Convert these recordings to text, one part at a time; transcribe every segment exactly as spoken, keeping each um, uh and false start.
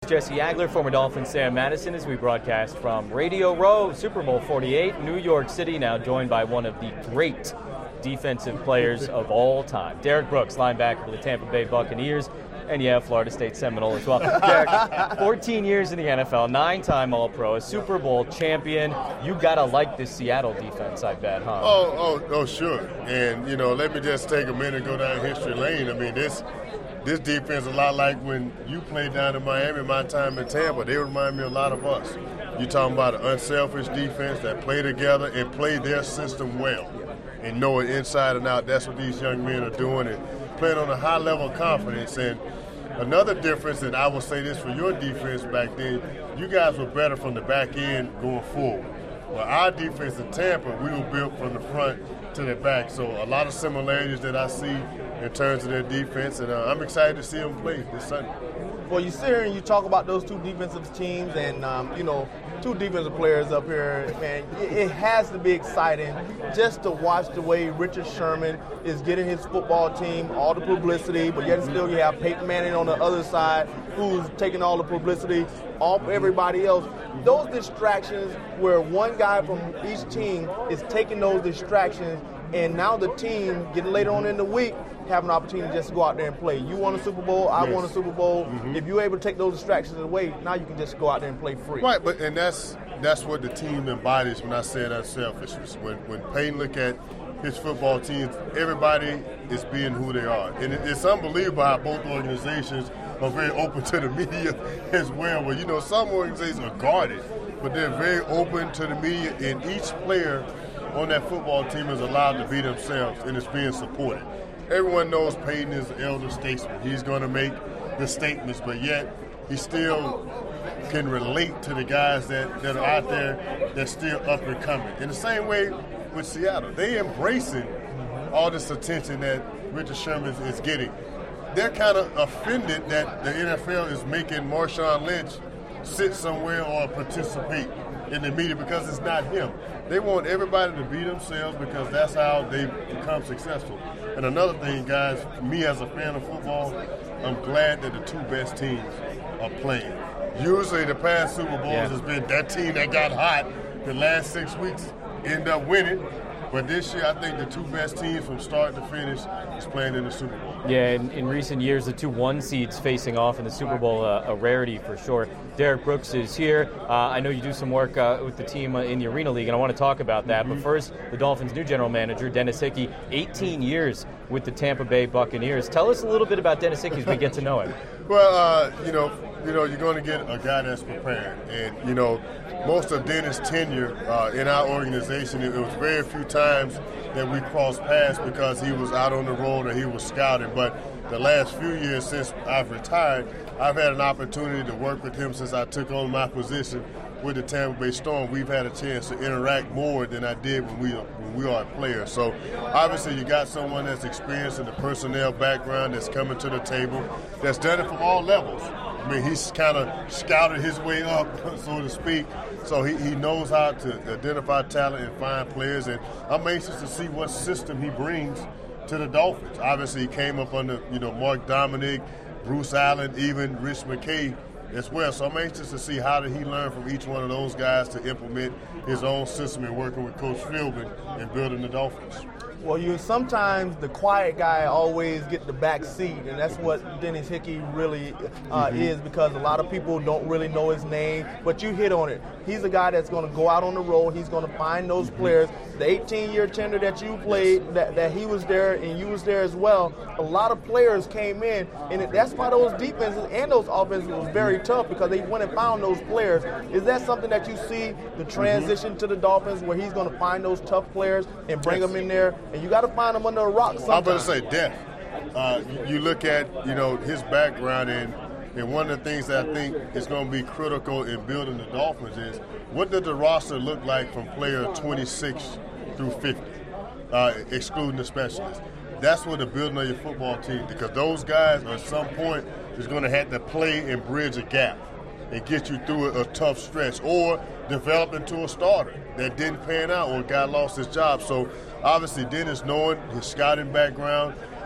Jesse Agler, former Dolphin Sam Madison, as we broadcast from Radio Row, Super Bowl forty-eight, New York City, now joined by one of the great defensive players of all time, Derrick Brooks, linebacker for the Tampa Bay Buccaneers, and yeah, Florida State Seminole as well. Derrick, fourteen years in the N F L, nine-time All-Pro, a Super Bowl champion. You gotta like this Seattle defense, I bet, huh? Oh, oh, oh, sure. And you know, let me just take a minute and go down history lane. I mean, this this defense is a lot like when you played down in Miami, my time in Tampa. They remind me a lot of us. You're talking about an unselfish defense that play together and play their system well and know it inside and out. That's what these young men are doing and playing on a high level of confidence. And another difference, and I will say this for your defense back then, you guys were better from the back end going forward. Well, our defense in Tampa, we were built from the front to the back. So a lot of similarities that I see in terms of their defense, and uh, I'm excited to see them play this Sunday. Well, you sit here and you talk about those two defensive teams and, um, you know, two defensive players up here, man, it, it has to be exciting just to watch the way Richard Sherman is getting his football team all the publicity, but yet still you have Peyton Manning on the other side who's taking all the publicity off everybody else. Those distractions where one guy from each team is taking those distractions, and now the team, getting later on in the week, have an opportunity just to go out there and play. You won a Super Bowl, I yes. won a Super Bowl. Mm-hmm. If you're able to take those distractions away, now you can just go out there and play free. Right, but and that's that's what the team embodies when I say unselfishness. When when Peyton look at his football teams, everybody is being who they are. And it, it's unbelievable how both organizations are very open to the media as well. Well, you know, some organizations are guarded, but they're very open to the media, and each player on that football team is allowed to be themselves, and it's being supported. Everyone knows Peyton is an elder statesman. He's going to make the statements, but yet he still can relate to the guys that, that are out there that's still up and coming. In the same way with Seattle, they embracing all this attention that Richard Sherman is getting. They're kind of offended that the N F L is making Marshawn Lynch sit somewhere or participate in the media because it's not him. They want everybody to be themselves because that's how they become successful. And another thing, guys, me as a fan of football, I'm glad that the two best teams are playing. Usually the past Super Bowls yeah. has been that team that got hot the last six weeks end up winning. But this year, I think the two best teams from start to finish is playing in the Super Bowl. Yeah, in, in recent years, the two one seeds facing off in the Super Bowl, uh, a rarity for sure. Derrick Brooks is here. Uh, I know you do some work uh, with the team uh, in the Arena League, and I want to talk about that. Mm-hmm. But first, the Dolphins' new general manager, Dennis Hickey, eighteen years with the Tampa Bay Buccaneers. Tell us a little bit about Dennis Hickey as we get to know him. Well, uh, you know, you know, you're going to get a guy that's prepared, and you know, most of Dennis' tenure uh, in our organization, it, it was very few times that we crossed paths because he was out on the road or he was scouting. But the last few years since I've retired, I've had an opportunity to work with him since I took on my position with the Tampa Bay Storm. We've had a chance to interact more than I did when we when we are players. So obviously you got someone that's experienced in the personnel background that's coming to the table, that's done it from all levels. I mean, he's kind of scouted his way up, so to speak. So he, he knows how to identify talent and find players. And I'm anxious to see what system he brings to the Dolphins. Obviously, he came up under, you know, Mark Dominic, Bruce Allen, even Rich McKay as well. So I'm anxious to see how did he learn from each one of those guys to implement his own system and working with Coach Philbin and building the Dolphins. Well, you sometimes the quiet guy always get the back seat, and that's what Dennis Hickey really uh, mm-hmm. is, because a lot of people don't really know his name, but you hit on it. He's a guy that's going to go out on the road. He's going to find those mm-hmm. players. The eighteen-year tenure that you played, yes. that, that he was there and you was there as well, a lot of players came in, and it, that's why those defenses and those offenses was very tough, because they went and found those players. Is that something that you see, the transition mm-hmm. to the Dolphins, where he's going to find those tough players and bring yes. them in there? And you got to find him under a rock sometimes. I'm going to say death. Uh, you, you look at, you know, his background, and, and one of the things that I think is going to be critical in building the Dolphins is, what did the roster look like from player twenty-six through fifty, uh, excluding the specialists? That's what the building of your football team, because those guys at some point is going to have to play and bridge a gap and get you through a, a tough stretch, or develop into a starter that didn't pan out or a guy lost his job. So obviously Dennis, knowing his scouting background,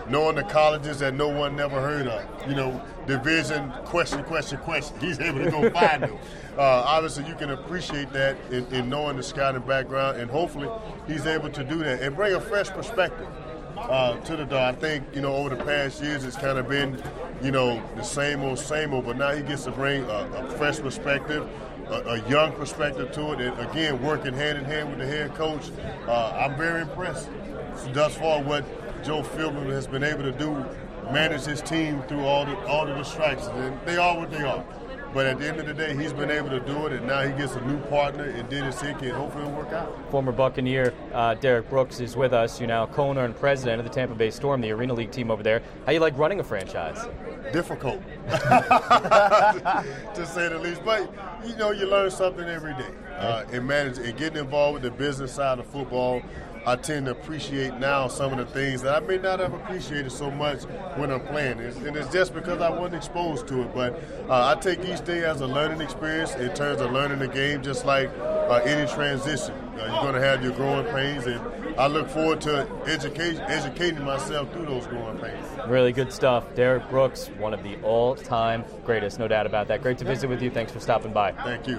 knowing the colleges that no one never heard of. You know, division, question, question, question. He's able to go find them. Uh, obviously, you can appreciate that in, in knowing the scouting background, and hopefully he's able to do that and bring a fresh perspective uh, to the dog. I think, you know, over the past years it's kind of been, you know, the same old, same old, but now he gets to bring a, a fresh perspective, a, a young perspective to it, and again, working hand in hand with the head coach. Uh, I'm very impressed thus far what Joe Philbin has been able to do, manage his team through all the all the distractions, and they are what they are. But at the end of the day, he's been able to do it, and now he gets a new partner in Dennis Hickey, and hopefully it'll work out. Former Buccaneer uh, Derek Brooks is with us. You're now co-owner and president of the Tampa Bay Storm, the Arena League team over there. How you like running a franchise? Difficult, to say the least. But, you know, you learn something every day. Uh, and, manage, and getting involved with the business side of football, I tend to appreciate now some of the things that I may not have appreciated so much when I'm playing. It's, and it's just because I wasn't exposed to it. But uh, I take each day as a learning experience in terms of learning the game, just like uh, any transition. Uh, you're going to have your growing pains, and I look forward to education, educating myself through those growing pains. Really good stuff. Derek Brooks, one of the all-time greatest, no doubt about that. Great to visit with you. Thanks for stopping by. Thank you.